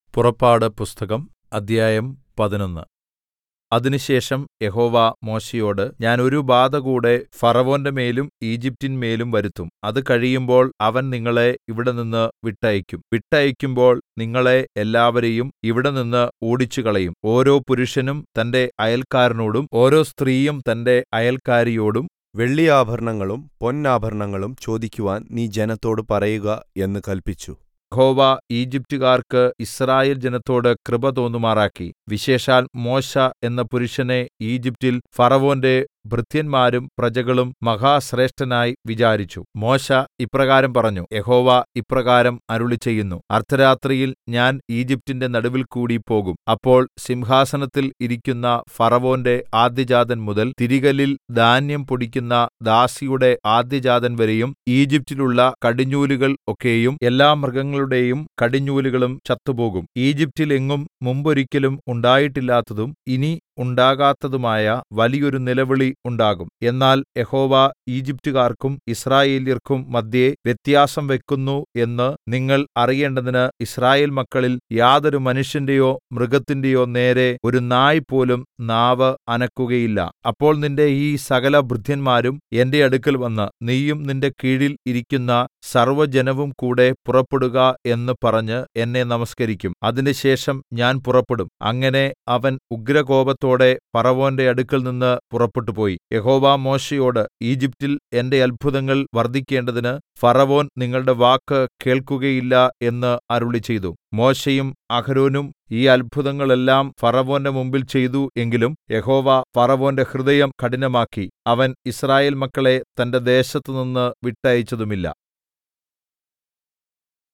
പുറപ്പാട് പുസ്തകം അദ്ധ്യായം 11. അതിനുശേഷം യഹോവ മോശെയോട്, ഞാൻ ഒരു ബാധ കൂടെ ഫറവോന്റെമേലും ഈജിപ്റ്റിന്മേലും വരുത്തും. അത് കഴിയുമ്പോൾ അവൻ നിങ്ങളെ ഇവിടെനിന്ന് വിട്ടയയ്ക്കുമ്പോൾ നിങ്ങളെ എല്ലാവരെയും ഇവിടെനിന്ന് ഓടിച്ചുകളയും. ഓരോ പുരുഷനും തന്റെ അയൽക്കാരനോടും ഓരോ സ്ത്രീയും തന്റെ അയൽക്കാരിയോടും വെള്ളിയാഭരണങ്ങളും പൊന്നാഭരണങ്ങളും ചോദിക്കുവാൻ നീ ജനത്തോട് പറയുക എന്ന് കല്പിച്ചു. യഹോവ ഈജിപ്റ്റുകാർക്ക് യിസ്രായേൽ ജനത്തോട് കൃപ തോന്നുമാറാക്കി. വിശേഷാൽ മോശെ എന്ന പുരുഷനെ ഈജിപ്റ്റിൽ ഫറവോന്റെ ഭൃത്യന്മാരും പ്രജകളും മഹാശ്രേഷ്ഠനായി വിചാരിച്ചു. മോശെ ഇപ്രകാരം പറഞ്ഞു: യഹോവ ഇപ്രകാരം അരുളിച്ചെയ്യുന്നു, അർദ്ധരാത്രിയിൽ ഞാൻ ഈജിപ്റ്റിന്റെ നടുവിൽകൂടി പോകും. അപ്പോൾ സിംഹാസനത്തിൽ ഇരിക്കുന്ന ഫറവോന്റെ ആദ്യജാതൻ മുതൽ തിരികല്ലിൽ ധാന്യം പൊടിക്കുന്ന ദാസിയുടെ ആദ്യജാതൻ വരെയും ഈജിപ്റ്റിലുള്ള കടിഞ്ഞൂലുകൾ ഒക്കെയും എല്ലാ മൃഗങ്ങളുടെയും കടിഞ്ഞൂലുകളും ചത്തുപോകും. ഈജിപ്റ്റിൽ എങ്ങും മുമ്പൊരിക്കലും ഉണ്ടായിട്ടില്ലാത്തതും ഇനി ഉണ്ടാകാത്തതുമായ വലിയൊരു നിലവിളി ഉണ്ടാകും. എന്നാൽ യഹോവ ഈജിപ്റ്റുകാർക്കും യിസ്രായേല്യർക്കും മദ്ധ്യേ വ്യത്യാസം വെക്കുന്നു എന്ന് നിങ്ങൾ അറിയേണ്ടതിന് യിസ്രായേൽ മക്കളിൽ യാതൊരു മനുഷ്യന്റെയോ മൃഗത്തിന്റെയോ നേരെ ഒരു നായ് പോലും നാവ് അനക്കുകയില്ല. അപ്പോൾ നിന്റെ ഈ സകല ഭൃത്യന്മാരും എന്റെ അടുക്കൽ വന്ന്, നീയും നിന്റെ കീഴിൽ ഇരിക്കുന്ന സർവ്വജനവും കൂടെ പുറപ്പെടുക എന്ന് പറഞ്ഞ് എന്നെ നമസ്കരിക്കും. അതിൻറെശേഷം ഞാൻ പുറപ്പെടും. അങ്ങനെ അവൻ ഉഗ്രകോപത്തോടെ ഫറവോന്റെ അടുക്കൽനിന്ന് പുറപ്പെട്ടുപോയി. യഹോവ മോശെയോട്, ഈജിപ്റ്റിൽ എന്റെ അത്ഭുതങ്ങൾ വർദ്ധിക്കേണ്ടതിന് ഫറവോൻ നിങ്ങളുടെ വാക്ക് കേൾക്കുകയില്ല എന്ന് അരുളിച്ചെയ്തു. മോശെയും അഹരോനും ഈ അത്ഭുതങ്ങളെല്ലാം ഫറവോന്റെ മുമ്പിൽ ചെയ്തു. എങ്കിലും യഹോവ ഫറവോന്റെ ഹൃദയം കഠിനമാക്കി അവൻ യിസ്രായേൽ മക്കളെ തന്റെ ദേശത്തുനിന്ന് വിട്ടയച്ചതുമില്ല.